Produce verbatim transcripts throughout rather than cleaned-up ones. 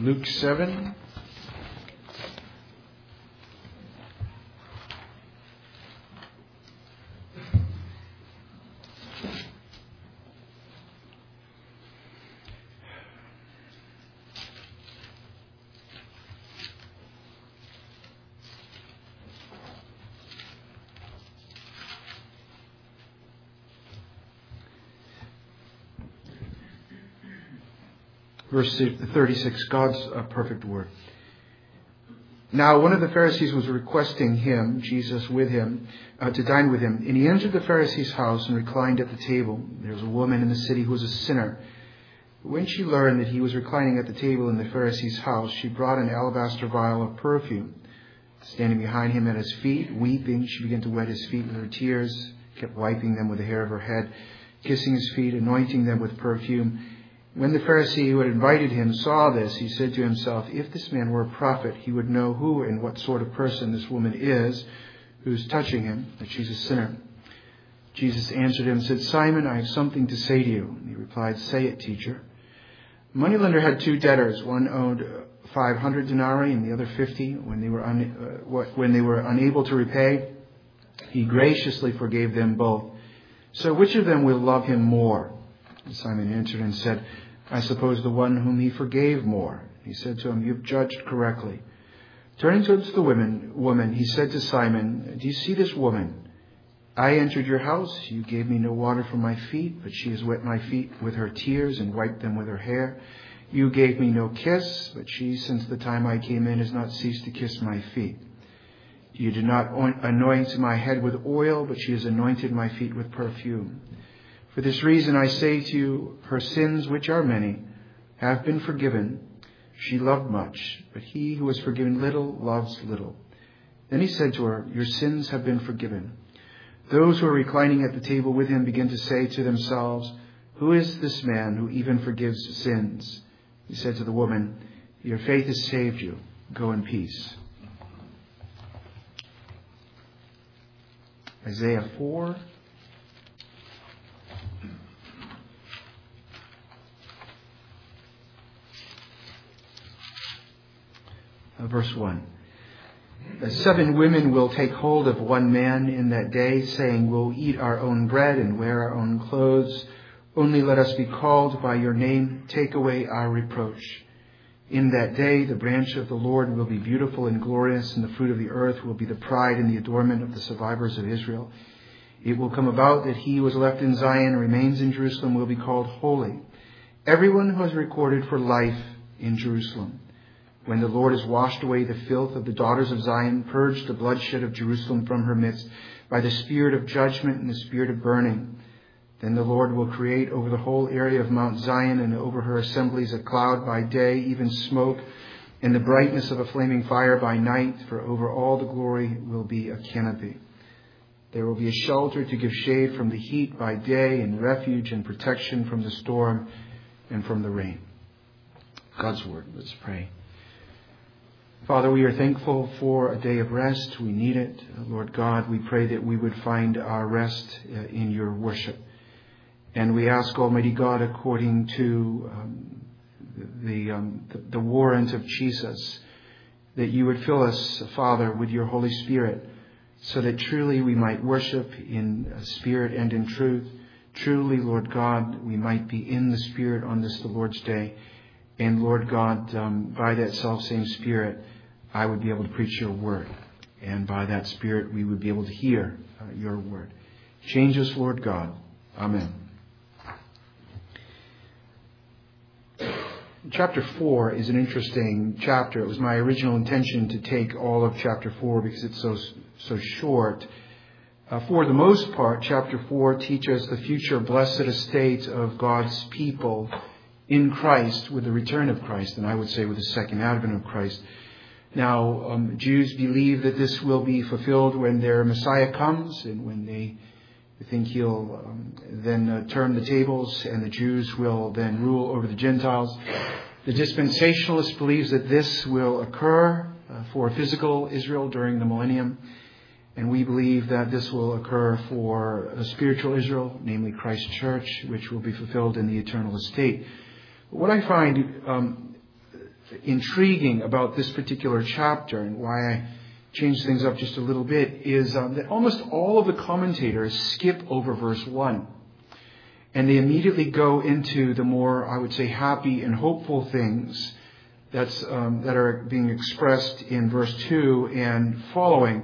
Luke seven. Verse thirty-six, God's uh, perfect word. Now one of the Pharisees was requesting him, Jesus with him, uh, to dine with him. And he entered the Pharisee's house and reclined at the table. There was a woman in the city who was a sinner. When she learned that he was reclining at the table in the Pharisee's house, she brought an alabaster vial of perfume. Standing behind him at his feet, weeping, she began to wet his feet with her tears, kept wiping them with the hair of her head, kissing his feet, anointing them with perfume. When the Pharisee who had invited him saw this, he said to himself, if this man were a prophet, he would know who and what sort of person this woman is who is touching him, that she's a sinner. Jesus answered him and said, Simon, I have something to say to you. And he replied, say it, teacher. A moneylender had two debtors. One owed five hundred denarii and the other fifty. When they were un- uh, when they were unable to repay, he graciously forgave them both. So which of them will love him more? And Simon answered and said, I suppose the one whom he forgave more. He said to him, you've judged correctly. Turning towards the woman, woman, he said to Simon, do you see this woman? I entered your house. You gave me no water for my feet, but she has wet my feet with her tears and wiped them with her hair. You gave me no kiss, but she, since the time I came in, has not ceased to kiss my feet. You did not anoint my head with oil, but she has anointed my feet with perfume. For this reason I say to you, her sins, which are many, have been forgiven. She loved much, but he who has forgiven little loves little. Then he said to her, your sins have been forgiven. Those who were reclining at the table with him began to say to themselves, who is this man who even forgives sins? He said to the woman, your faith has saved you. Go in peace. Isaiah four. Verse one. Seven women will take hold of one man in that day, saying, we'll eat our own bread and wear our own clothes. Only let us be called by your name. Take away our reproach. In that day, the branch of the Lord will be beautiful and glorious, and the fruit of the earth will be the pride and the adornment of the survivors of Israel. It will come about that he who was left in Zion and remains in Jerusalem will be called holy. Everyone who is recorded for life in Jerusalem. When the Lord has washed away the filth of the daughters of Zion, purged the bloodshed of Jerusalem from her midst by the spirit of judgment and the spirit of burning, then the Lord will create over the whole area of Mount Zion and over her assemblies a cloud by day, even smoke, and the brightness of a flaming fire by night, for over all the glory will be a canopy. There will be a shelter to give shade from the heat by day, and refuge and protection from the storm and from the rain. God's word. Let's pray. Father, we are thankful for a day of rest. We need it. Lord God, we pray that we would find our rest in your worship. And we ask, Almighty God, according to um, the, um, the, the warrant of Jesus, that you would fill us, Father, with your Holy Spirit, so that truly we might worship in spirit and in truth. Truly, Lord God, we might be in the Spirit on this, the Lord's day. And Lord God, um, by that self-same Spirit, I would be able to preach your word. And by that Spirit, we would be able to hear uh, your word. Change us, Lord God. Amen. Chapter four is an interesting chapter. It was my original intention to take all of chapter four because it's so so short. Uh, for the most part, chapter four teaches the future blessed estate of God's people in Christ with the return of Christ, and I would say with the second advent of Christ. Now, um, Jews believe that this will be fulfilled when their Messiah comes, and when they think he'll um, then uh, turn the tables, and the Jews will then rule over the Gentiles. The dispensationalist believes that this will occur uh, for physical Israel during the millennium, and we believe that this will occur for a spiritual Israel, namely Christ's church, which will be fulfilled in the eternal estate. What I find um, intriguing about this particular chapter and why I changed things up just a little bit is um, that almost all of the commentators skip over verse one. And they immediately go into the more, I would say, happy and hopeful things that's um, that are being expressed in verse two and following.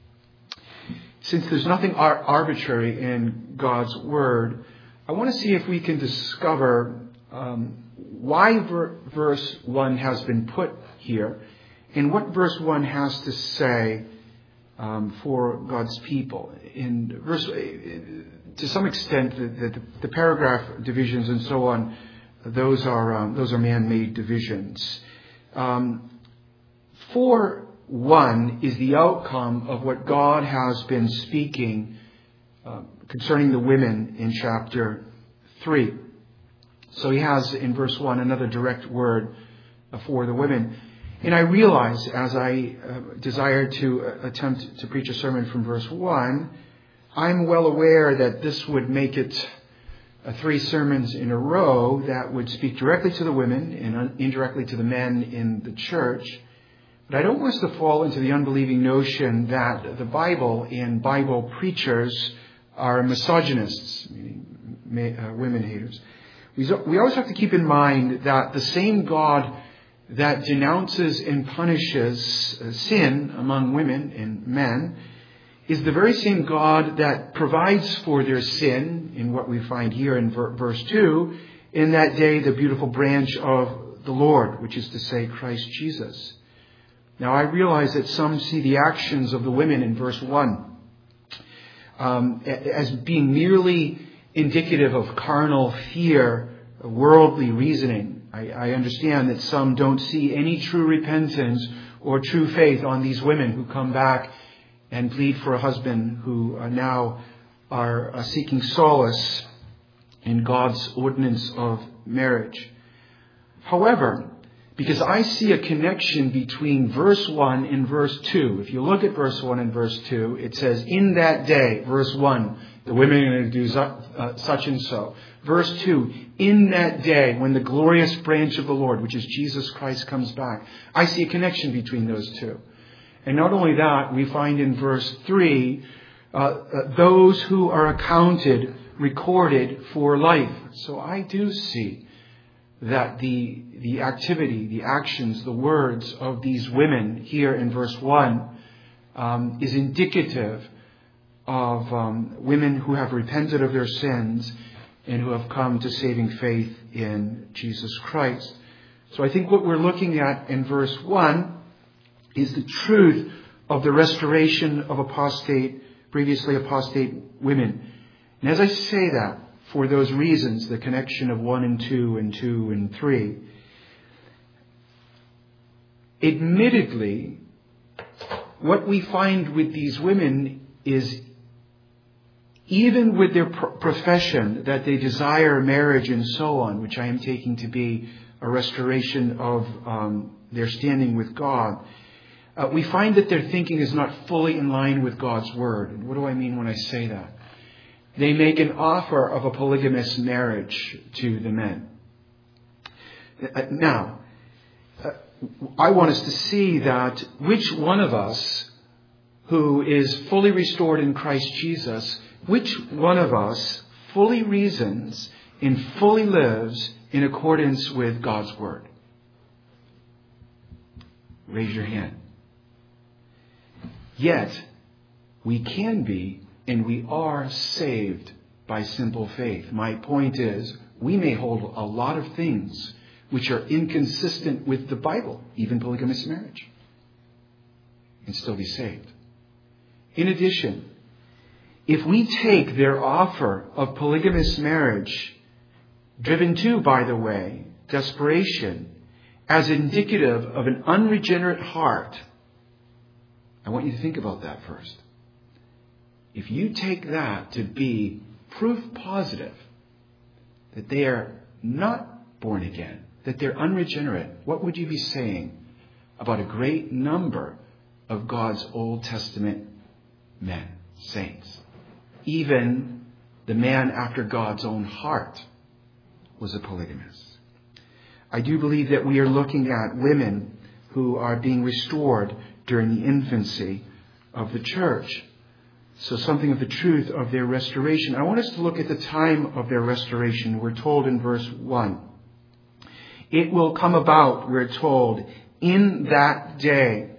Since there's nothing ar- arbitrary in God's Word, I want to see if we can discover um, why ver- verse one has been put here and what verse one has to say um, for God's people. In verse, to some extent, the, the, the paragraph divisions and so on, those are um, those are man-made divisions. Um, for one is the outcome of what God has been speaking uh, concerning the women in chapter three. So he has in verse one another direct word for the women. And I realize as I uh, desire to uh, attempt to preach a sermon from verse one, I'm well aware that this would make it uh, three sermons in a row that would speak directly to the women and un- indirectly to the men in the church. But I don't want us to fall into the unbelieving notion that the Bible and Bible preachers are misogynists, meaning uh, women haters. We, we always have to keep in mind that the same God that denounces and punishes uh, sin among women and men is the very same God that provides for their sin in what we find here in ver- verse two, in that day the beautiful branch of the Lord, which is to say Christ Jesus. Now, I realize that some see the actions of the women in verse one um, as being merely indicative of carnal fear, worldly reasoning. I, I understand that some don't see any true repentance or true faith on these women who come back and plead for a husband who uh, now are uh, seeking solace in God's ordinance of marriage. However, because I see a connection between verse one and verse two. If you look at verse one and verse two, it says, in that day, verse one, the women are going to do uh, such and so. Verse two, in that day when the glorious branch of the Lord, which is Jesus Christ, comes back. I see a connection between those two. And not only that, we find in verse three, uh, uh, those who are accounted, recorded for life. So I do see that the the activity, the actions, the words of these women here in verse one um, is indicative of um, women who have repented of their sins and who have come to saving faith in Jesus Christ. So I think what we're looking at in verse one is the truth of the restoration of apostate, previously apostate women. And as I say that, for those reasons, the connection of one and two and two and three, admittedly, what we find with these women is even with their pro- profession that they desire marriage and so on, which I am taking to be a restoration of um, their standing with God, uh, we find that their thinking is not fully in line with God's Word. And what do I mean when I say that? They make an offer of a polygamous marriage to the men. Uh, now, uh, I want us to see that which one of us who is fully restored in Christ Jesus, which one of us fully reasons and fully lives in accordance with God's Word? Raise your hand. Yet, we can be and we are saved by simple faith. My point is, we may hold a lot of things which are inconsistent with the Bible, even polygamous marriage, and still be saved. In addition, if we take their offer of polygamous marriage, driven to, by the way, desperation, as indicative of an unregenerate heart, I want you to think about that first. If you take that to be proof positive that they are not born again, that they're unregenerate, what would you be saying about a great number of God's Old Testament men, saints? Even the man after God's own heart was a polygamist. I do believe that we are looking at women who are being restored during the infancy of the church. So something of the truth of their restoration. I want us to look at the time of their restoration. We're told in verse one. It will come about, we're told, in that day.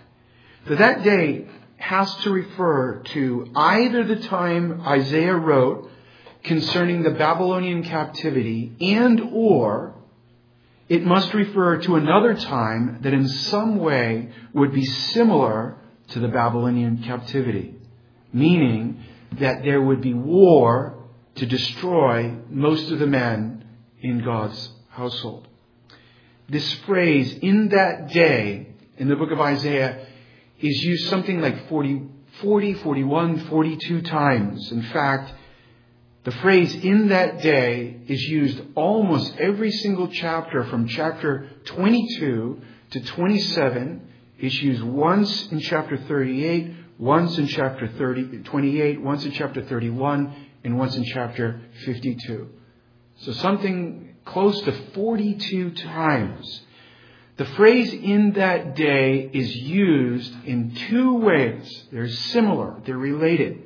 So that day has to refer to either the time Isaiah wrote concerning the Babylonian captivity, and or it must refer to another time that in some way would be similar to the Babylonian captivity. Meaning that there would be war to destroy most of the men in God's household. This phrase, in that day, in the book of Isaiah, is used something like forty, forty, forty-one, forty-two times. In fact, the phrase, in that day, is used almost every single chapter from chapter twenty-two to twenty-seven. It's used once in chapter thirty-eight, once in chapter thirty, twenty-eight, once in chapter thirty-one, and once in chapter fifty-two. So something close to forty-two times. The phrase in that day is used in two ways. They're similar. They're related.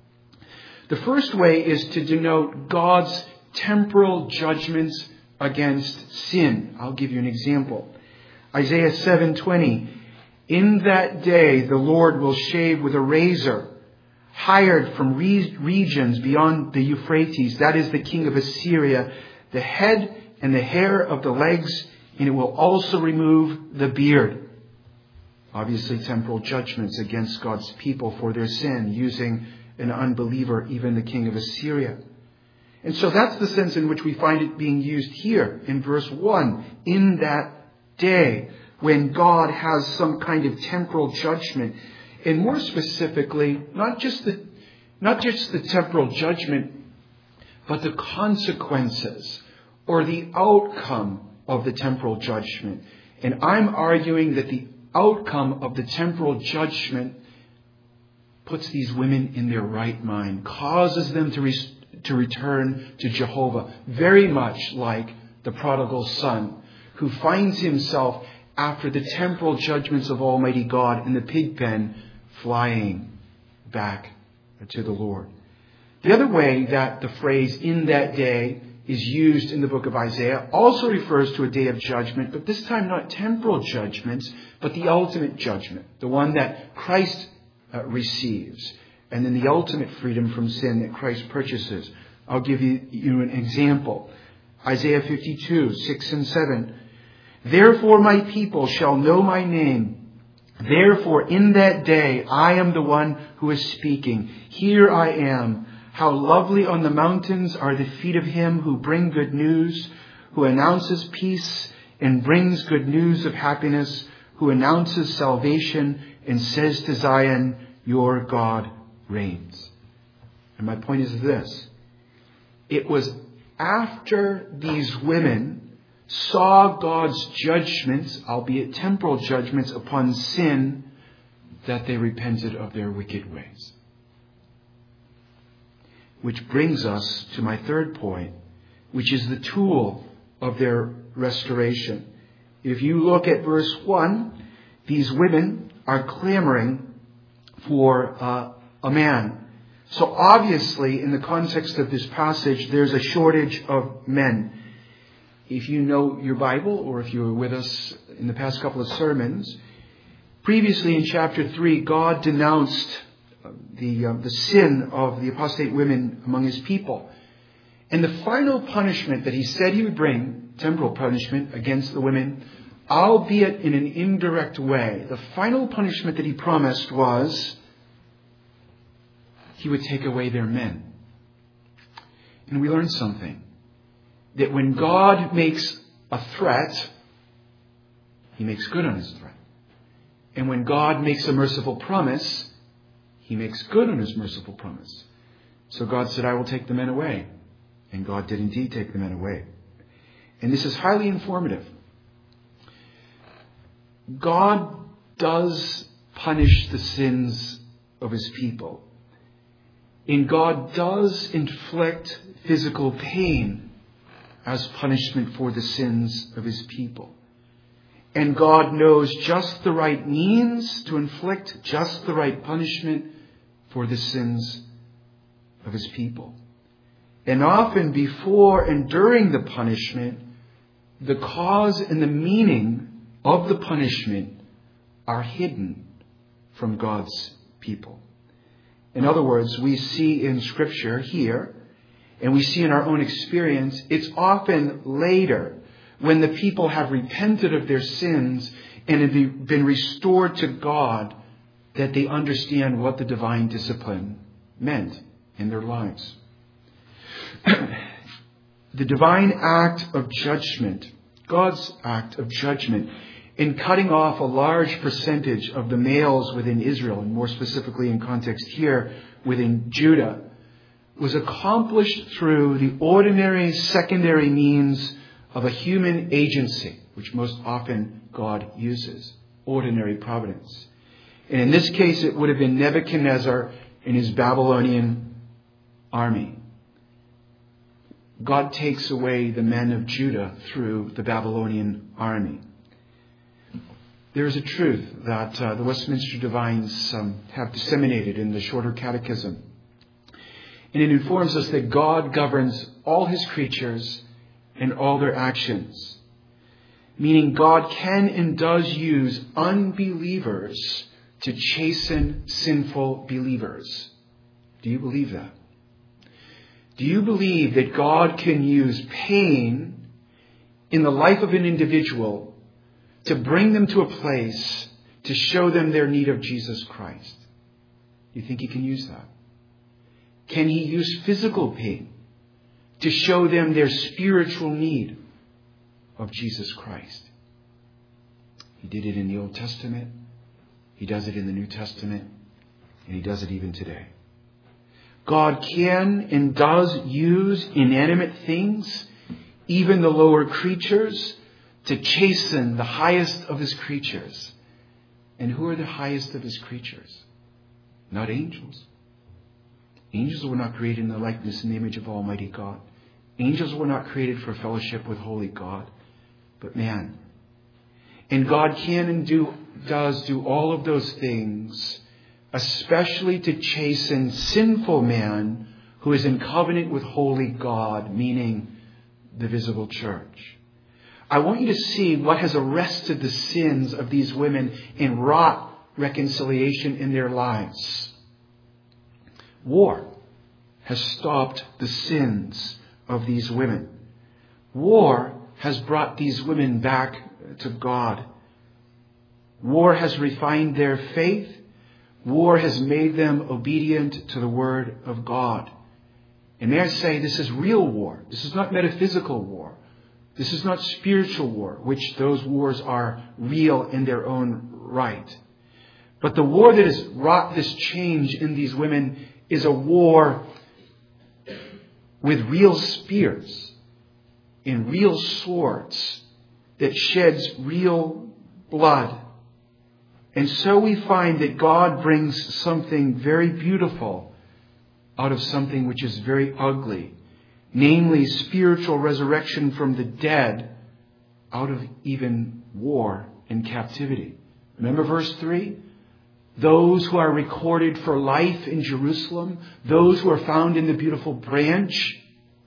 The first way is to denote God's temporal judgments against sin. I'll give you an example. Isaiah seven twenty. In that day the Lord will shave with a razor, hired from re- regions beyond the Euphrates. That is the king of Assyria, the head and the hair of the legs, and it will also remove the beard. Obviously, temporal judgments against God's people for their sin, using an unbeliever, even the king of Assyria. And so that's the sense in which we find it being used here in verse one. In that day, when God has some kind of temporal judgment. And more specifically, not just the, not just the temporal judgment, but the consequences or the outcome of the temporal judgment. And I'm arguing that the outcome of the temporal judgment puts these women in their right mind, causes them to, re- to return to Jehovah, very much like the prodigal son who finds himself after the temporal judgments of Almighty God in the pig pen, flying back to the Lord. The other way that the phrase in that day is used in the book of Isaiah also refers to a day of judgment, but this time not temporal judgments, but the ultimate judgment, the one that Christ uh, receives, and then the ultimate freedom from sin that Christ purchases. I'll give you, you an example. Isaiah fifty-two, six and seven. Therefore my people shall know my name. Therefore in that day I am the one who is speaking. Here I am. How lovely on the mountains are the feet of him who bring good news, who announces peace and brings good news of happiness, who announces salvation and says to Zion, your God reigns. And my point is this. It was after these women saw God's judgments, albeit temporal judgments, upon sin, that they repented of their wicked ways. Which brings us to my third point, which is the tool of their restoration. If you look at verse one, these women are clamoring for uh, a man. So obviously, in the context of this passage, there's a shortage of men. If you know your Bible, or if you were with us in the past couple of sermons, previously in chapter three, God denounced the, uh, the sin of the apostate women among his people. And the final punishment that he said he would bring, temporal punishment against the women, albeit in an indirect way, the final punishment that he promised was he would take away their men. And we learned something. That when God makes a threat, he makes good on his threat. And when God makes a merciful promise, he makes good on his merciful promise. So God said, I will take the men away. And God did indeed take the men away. And this is highly informative. God does punish the sins of his people. And God does inflict physical pain as punishment for the sins of his people. And God knows just the right means to inflict just the right punishment for the sins of his people. And often before and during the punishment, the cause and the meaning of the punishment are hidden from God's people. In other words, we see in Scripture here, and we see in our own experience, it's often later when the people have repented of their sins and have been restored to God that they understand what the divine discipline meant in their lives. The divine act of judgment, God's act of judgment, in cutting off a large percentage of the males within Israel, and more specifically in context here within Judah, was accomplished through the ordinary secondary means of a human agency, which most often God uses, ordinary providence. And in this case, it would have been Nebuchadnezzar and his Babylonian army. God takes away the men of Judah through the Babylonian army. There is a truth that uh, the Westminster Divines um, have disseminated in the Shorter Catechism. And it informs us that God governs all his creatures and all their actions. Meaning God can and does use unbelievers to chasten sinful believers. Do you believe that? Do you believe that God can use pain in the life of an individual to bring them to a place to show them their need of Jesus Christ? Do you think he can use that? Can he use physical pain to show them their spiritual need of Jesus Christ? He did it in the Old Testament. He does it in the New Testament. And he does it even today. God can and does use inanimate things, even the lower creatures, to chasten the highest of his creatures. And who are the highest of his creatures? Not angels. Angels were not created in the likeness and the image of Almighty God. Angels were not created for fellowship with holy God, but man. And God can and do, does do all of those things, especially to chasten sinful man who is in covenant with holy God, meaning the visible church. I want you to see what has arrested the sins of these women and wrought reconciliation in their lives. War has stopped the sins of these women. War has brought these women back to God. War has refined their faith. War has made them obedient to the word of God. And may I say, this is real war. This is not metaphysical war. This is not spiritual war, which those wars are real in their own right. But the war that has wrought this change in these women is a war with real spears and real swords that sheds real blood. And so we find that God brings something very beautiful out of something which is very ugly, namely spiritual resurrection from the dead out of even war and captivity. Remember verse three? Those who are recorded for life in Jerusalem, those who are found in the beautiful branch,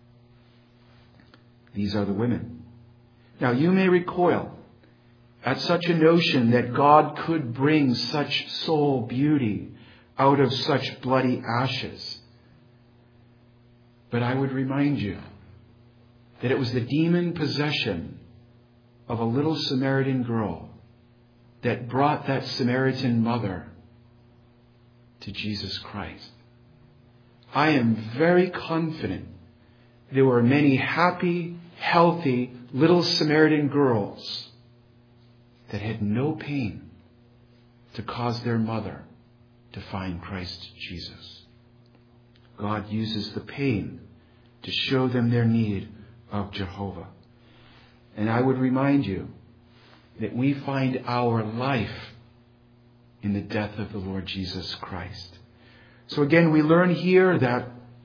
these are the women. Now you may recoil at such a notion that God could bring such soul beauty out of such bloody ashes. But I would remind you that it was the demon possession of a little Samaritan girl that brought that Samaritan mother to Jesus Christ. I am very confident there were many happy, healthy little Samaritan girls that had no pain to cause their mother to find Christ Jesus. God uses the pain to show them their need of Jehovah. And I would remind you that we find our life in the death of the Lord Jesus Christ. So again, we learn here that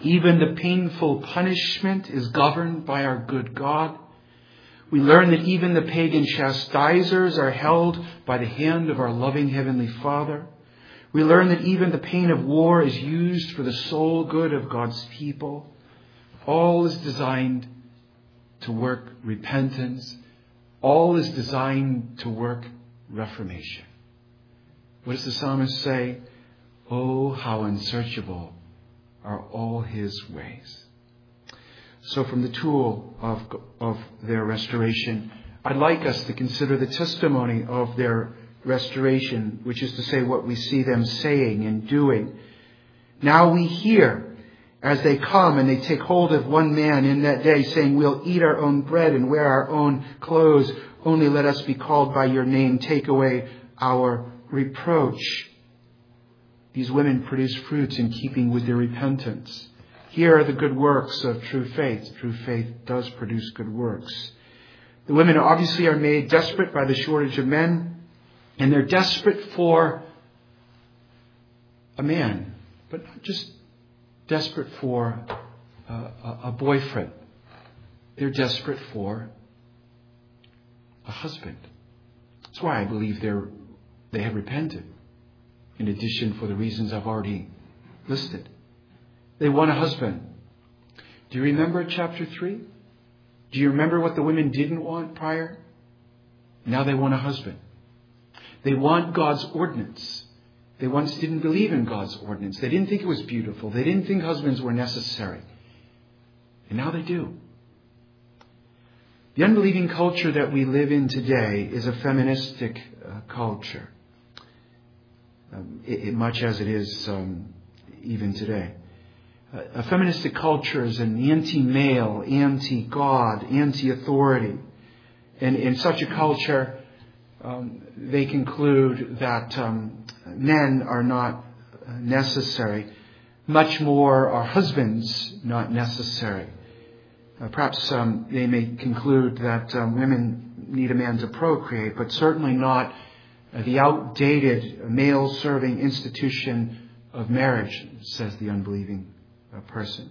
Even the painful punishment is governed by our good God. We learn that even the pagan chastisers are held by the hand of our loving Heavenly Father. We learn that even the pain of war is used for the sole good of God's people. All is designed to work repentance. All is designed to work reformation. What does the psalmist say? Oh, how unsearchable are all His ways. So from the tool of, of their restoration, I'd like us to consider the testimony of their restoration, which is to say what we see them saying and doing. Now we hear as they come and they take hold of one man in that day, saying, we'll eat our own bread and wear our own clothes. Only let us be called by your name. Take away our reproach. These women produce fruits in keeping with their repentance. Here are the good works of true faith. True faith does produce good works. The women obviously are made desperate by the shortage of men, and they're desperate for a man, but not just desperate for a, a, a boyfriend. They're desperate for a husband. That's why I believe they're they have repented, in addition for the reasons I've already listed. They want a husband. Do you remember chapter three? Do you remember what the women didn't want prior? Now they want a husband. They want God's ordinance. They once didn't believe in God's ordinance. They didn't think it was beautiful. They didn't think husbands were necessary. And now they do. The unbelieving culture that we live in today is a feministic uh, culture, um, it, it, much as it is um, even today. Uh, a feministic culture is an anti-male, anti-God, anti-authority. And in such a culture, um, they conclude that um, men are not necessary. Much more are husbands not necessary. Uh, perhaps um, they may conclude that um, women need a man to procreate, but certainly not uh, the outdated male-serving institution of marriage, says the unbelieving uh, person.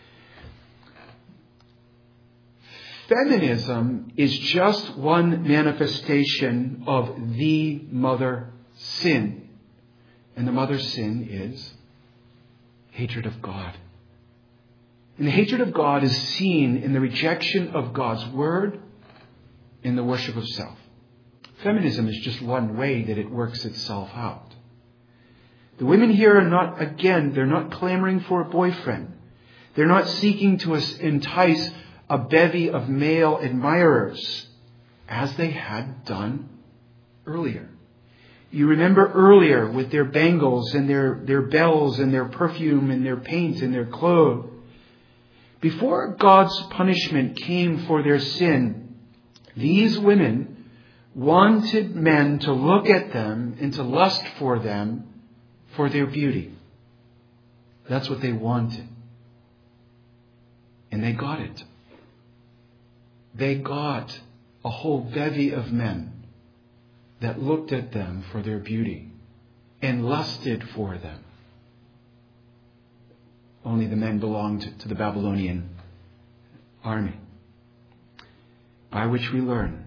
Feminism is just one manifestation of the mother sin. And the mother sin is hatred of God. And the hatred of God is seen in the rejection of God's word, in the worship of self. Feminism is just one way that it works itself out. The women here are not, again, they're not clamoring for a boyfriend. They're not seeking to entice a bevy of male admirers, as they had done earlier. You remember earlier with their bangles and their, their bells and their perfume and their paint and their clothes. Before God's punishment came for their sin, these women wanted men to look at them and to lust for them for their beauty. That's what they wanted. And they got it. They got a whole bevy of men that looked at them for their beauty and lusted for them. Only the men belonged to the Babylonian army. By which we learn,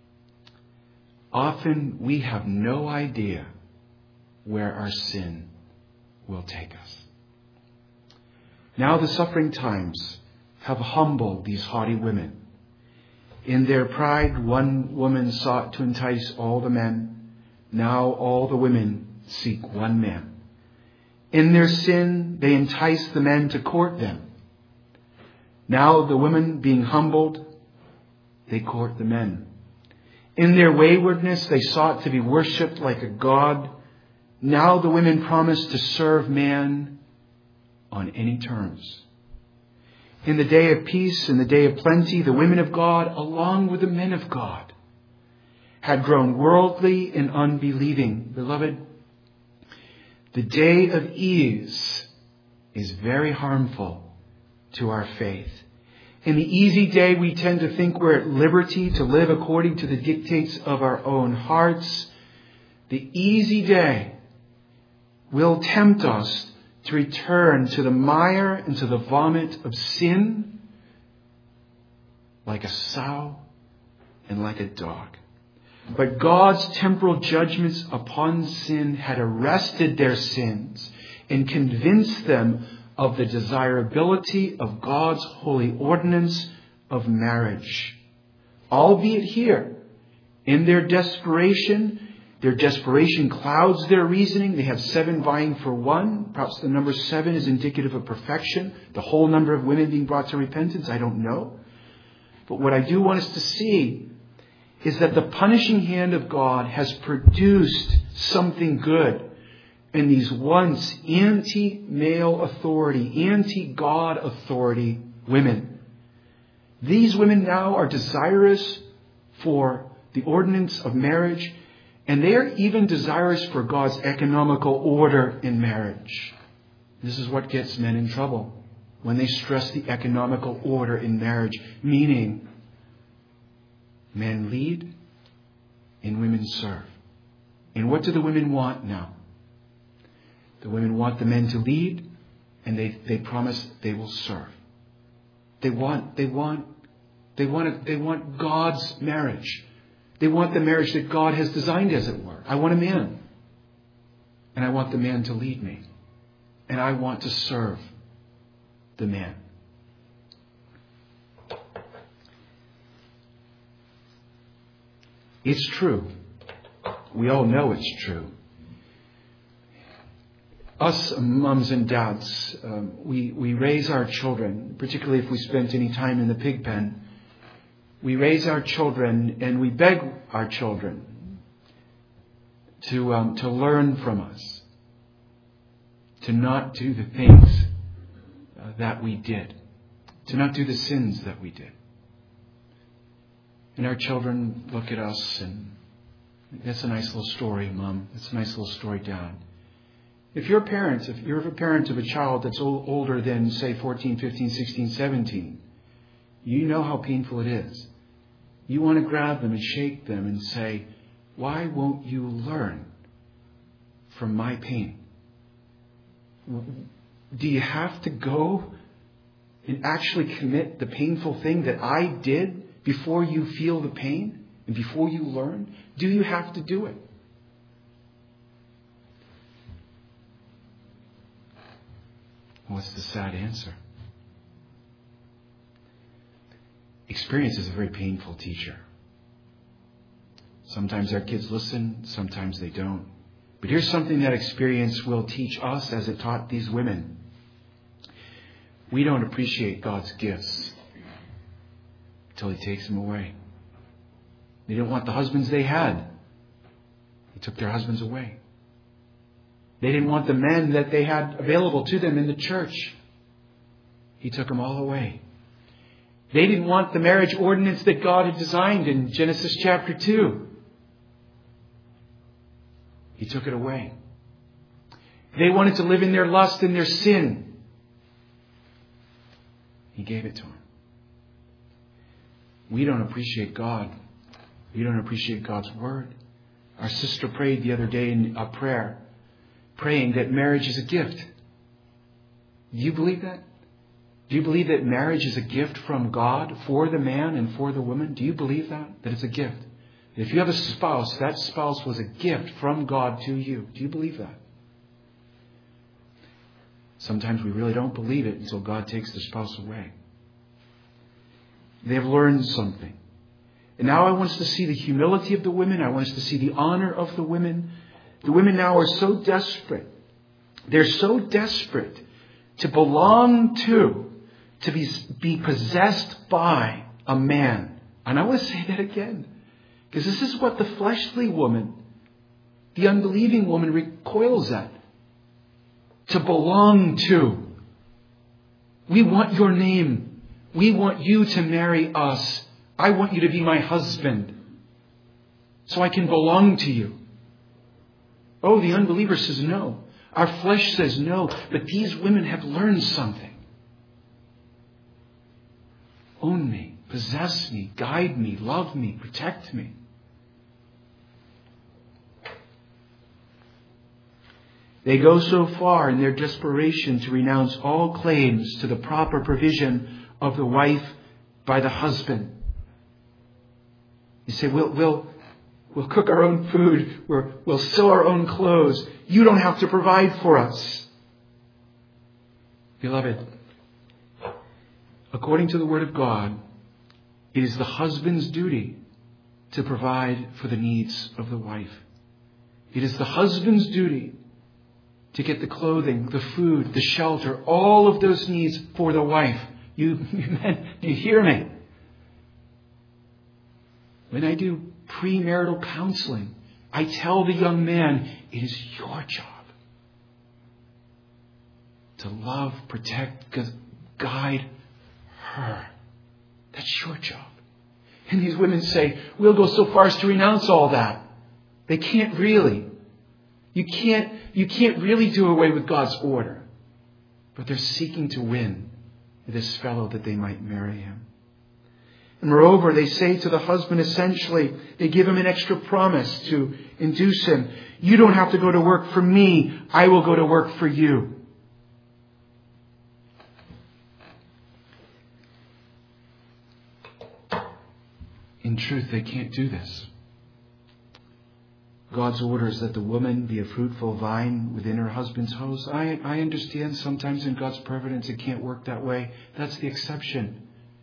often we have no idea where our sin will take us. Now the suffering times have humbled these haughty women. In their pride, one woman sought to entice all the men. Now all the women seek one man. In their sin, they entice the men to court them. Now the women being humbled, they court the men. In their waywardness, they sought to be worshipped like a god. Now the women promise to serve man on any terms. In the day of peace, in the day of plenty, the women of God, along with the men of God, had grown worldly and unbelieving. Beloved, the day of ease is very harmful to our faith. In the easy day, we tend to think we're at liberty to live according to the dictates of our own hearts. The easy day will tempt us to return to the mire and to the vomit of sin like a sow and like a dog. But God's temporal judgments upon sin had arrested their sins and convinced them of the desirability of God's holy ordinance of marriage. Albeit here, in their desperation, their desperation clouds their reasoning. They have seven vying for one. Perhaps the number seven is indicative of perfection. The whole number of women being brought to repentance, I don't know. But what I do want us to see is that the punishing hand of God has produced something good in these once anti-male authority, anti-God authority women. These women now are desirous for the ordinance of marriage, and they are even desirous for God's economical order in marriage. This is what gets men in trouble when they stress the economical order in marriage, meaning men lead and women serve. And what do the women want now? The women want the men to lead, and they, they promise they will serve. They want, they want, they want, they want God's marriage. They want the marriage that God has designed, as it were. I want a man. And I want the man to lead me. And I want to serve the man. It's true. We all know it's true. Us mums and dads, um, we, we raise our children, particularly if we spent any time in the pig pen. We raise our children and we beg our children to um, to learn from us, to not do the things uh, that we did, to not do the sins that we did. And our children look at us and, that's a nice little story, Mom. That's a nice little story, Dad. If you're a parent, if you're a parent of a child that's older than, say, fourteen, fifteen, sixteen, seventeen, you know how painful it is. You want to grab them and shake them and say, why won't you learn from my pain? Do you have to go and actually commit the painful thing that I did before you feel the pain and before you learn? Do you have to do it? What's the sad answer? Experience is a very painful teacher. Sometimes our kids listen, sometimes they don't. But here's something that experience will teach us as it taught these women. We don't appreciate God's gifts until He takes them away. They didn't want the husbands they had. He took their husbands away. They didn't want the men that they had available to them in the church. He took them all away. They didn't want the marriage ordinance that God had designed in Genesis chapter two. He took it away. They wanted to live in their lust and their sin. He gave it to them. We don't appreciate God. We don't appreciate God's word. Our sister prayed the other day in a prayer, praying that marriage is a gift. Do you believe that? Do you believe that marriage is a gift from God for the man and for the woman? Do you believe that? That it's a gift? If you have a spouse, that spouse was a gift from God to you. Do you believe that? Sometimes we really don't believe it until God takes the spouse away. They have learned something. And now I want us to see the humility of the women. I want us to see the honor of the women. The women now are so desperate. They're so desperate to belong to, to be, be possessed by a man. And I want to say that again. Because this is what the fleshly woman, the unbelieving woman, recoils at. To belong to. We want your name. We want you to marry us. I want you to be my husband. So I can belong to you. Oh, the unbeliever says no. Our flesh says no. But these women have learned something. Own me, possess me, guide me, love me, protect me. They go so far in their desperation to renounce all claims to the proper provision of the wife by the husband. You say, we'll, we'll, we'll cook our own food. We're, we'll sew our own clothes. You don't have to provide for us. Beloved, according to the Word of God, it is the husband's duty to provide for the needs of the wife. It is the husband's duty to get the clothing, the food, the shelter, all of those needs for the wife. You, you men, do you hear me? When I do premarital counseling, I tell the young man, it is your job to love, protect, guide her. That's your job. And these women say, we'll go so far as to renounce all that. They can't really. You can't, you can't really do away with God's order. But they're seeking to win this fellow that they might marry him. And moreover, they say to the husband, essentially, they give him an extra promise to induce him. You don't have to go to work for me. I will go to work for you. In truth, they can't do this. God's order is that the woman be a fruitful vine within her husband's house. I, I understand sometimes in God's providence it can't work that way. That's the exception.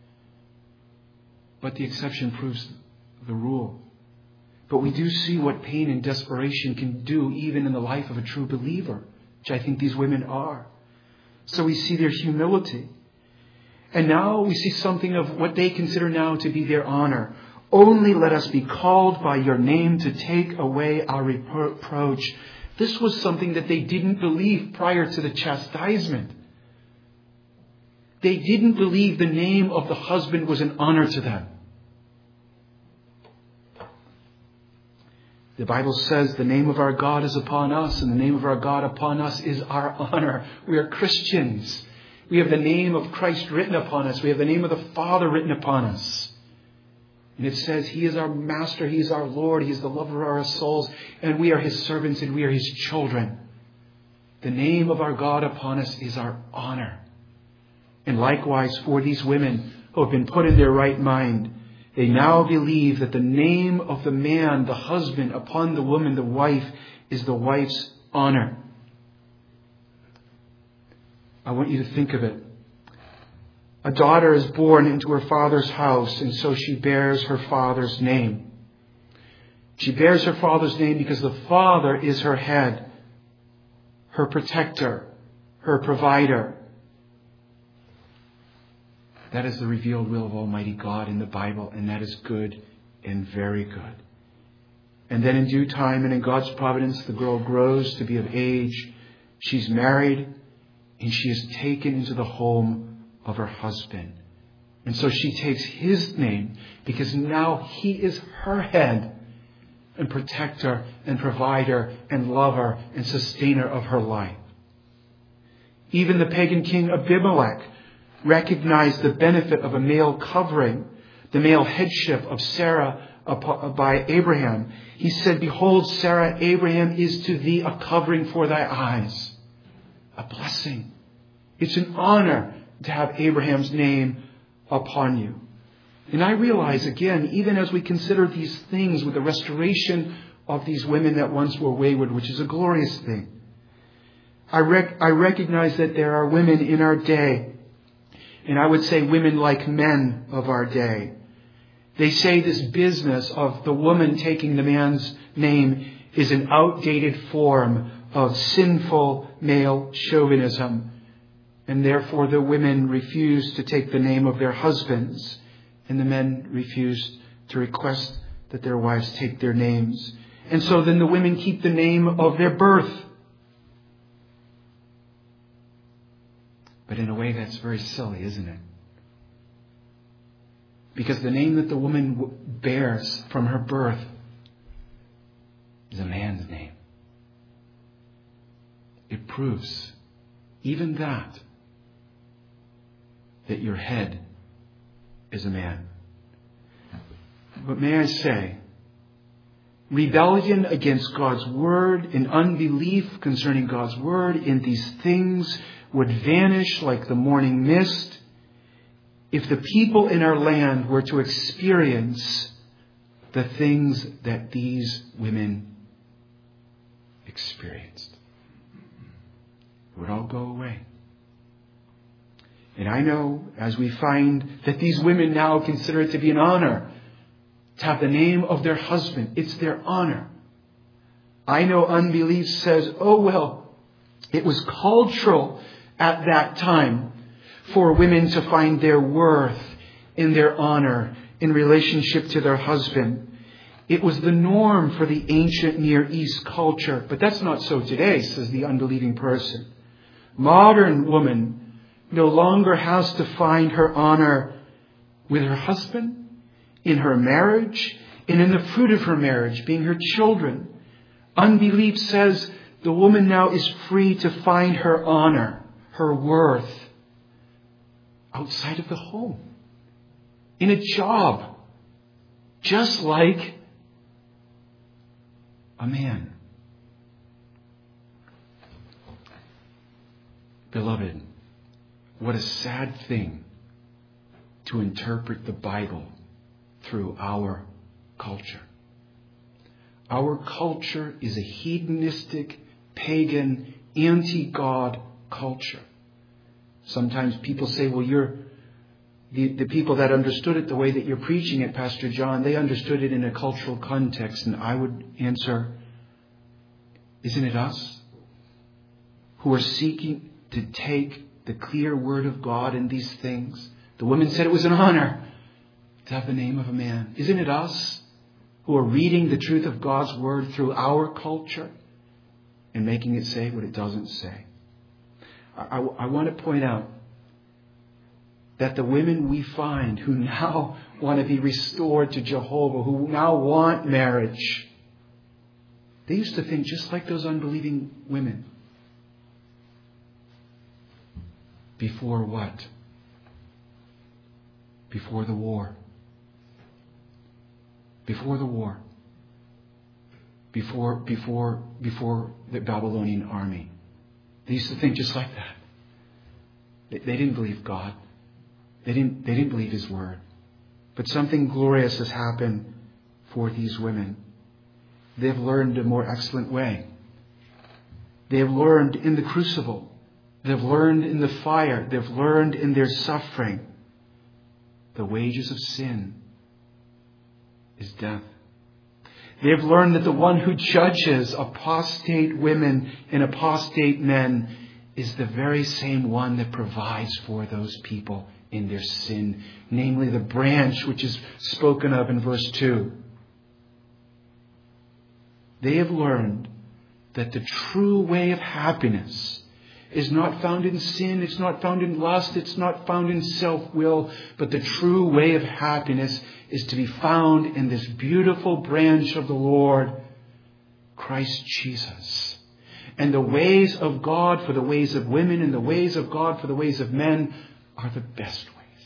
But the exception proves the rule. But we do see what pain and desperation can do even in the life of a true believer, which I think these women are. So we see their humility. And now we see something of what they consider now to be their honor. Only let us be called by your name to take away our reproach. This was something that they didn't believe prior to the chastisement. They didn't believe the name of the husband was an honor to them. The Bible says the name of our God is upon us, and the name of our God upon us is our honor. We are Christians. We have the name of Christ written upon us. We have the name of the Father written upon us. And it says He is our Master, He is our Lord, He is the lover of our souls, and we are His servants and we are His children. The name of our God upon us is our honor. And likewise for these women who have been put in their right mind, they now believe that the name of the man, the husband, upon the woman, the wife, is the wife's honor. I want you to think of it. A daughter is born into her father's house, and so she bears her father's name. She bears her father's name because the father is her head, her protector, her provider. That is the revealed will of Almighty God in the Bible, and that is good and very good. And then in due time and in God's providence, the girl grows to be of age. She's married, and she is taken into the home of her husband. And so she takes his name because now he is her head and protector and provider and lover and sustainer of her life. Even the pagan king Abimelech recognized the benefit of a male covering, the male headship of Sarah by Abraham. He said, behold, Sarah, Abraham is to thee a covering for thy eyes. A blessing. It's an honor to have Abraham's name upon you. And I realize, again, even as we consider these things with the restoration of these women that once were wayward, which is a glorious thing, I, rec- I recognize that there are women in our day, and I would say women like men of our day. They say this business of the woman taking the man's name is an outdated form of sinful male chauvinism. And therefore the women refuse to take the name of their husbands, and the men refuse to request that their wives take their names. And so then the women keep the name of their birth. But in a way that's very silly, isn't it? Because the name that the woman bears from her birth is a man's name. It proves even that that your head is a man. But may I say rebellion against God's word and unbelief concerning God's word in these things would vanish like the morning mist if the people in our land were to experience the things that these women experienced. It would all go away. And I know, as we find that these women now consider it to be an honor to have the name of their husband. It's their honor. I know unbelief says, oh well, it was cultural at that time for women to find their worth in their honor in relationship to their husband. It was the norm for the ancient Near East culture. But that's not so today, says the unbelieving person. Modern woman no longer has to find her honor with her husband, in her marriage, and in the fruit of her marriage, being her children. Unbelief says the woman now is free to find her honor, her worth, outside of the home, in a job, just like a man. Beloved, what a sad thing to interpret the Bible through our culture. Our culture is a hedonistic, pagan, anti-God culture. Sometimes people say, well, you're the, the people that understood it the way that you're preaching it, Pastor John, they understood it in a cultural context. And I would answer, isn't it us who are seeking to take the clear word of God in these things? The woman said it was an honor to have the name of a man. Isn't it us who are reading the truth of God's word through our culture and making it say what it doesn't say? I, I, I want to point out that the women we find who now want to be restored to Jehovah, who now want marriage, they used to think just like those unbelieving women. Before what? Before the war. Before the war. Before, before, before the Babylonian army. They used to think just like that. They, they didn't believe God. They didn't, they didn't believe His word. But something glorious has happened for these women. They've learned a more excellent way. They've learned in the crucible. They've learned in the fire. They've learned in their suffering. The wages of sin is death. They've learned that the one who judges apostate women and apostate men is the very same one that provides for those people in their sin, namely the branch which is spoken of in verse two. They have learned that the true way of happiness is not found in sin, it's not found in lust, it's not found in self-will, but the true way of happiness is to be found in this beautiful branch of the Lord, Christ Jesus. And the ways of God for the ways of women and the ways of God for the ways of men are the best ways.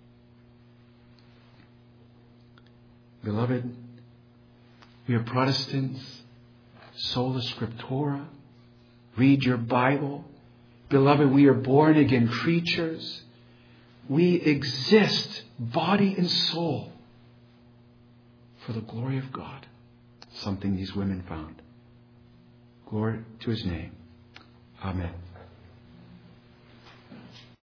Beloved, we are Protestants, sola scriptura, read your Bible. Beloved, we are born again creatures. We exist, body and soul, for the glory of God. Something these women found. Glory to His name. Amen.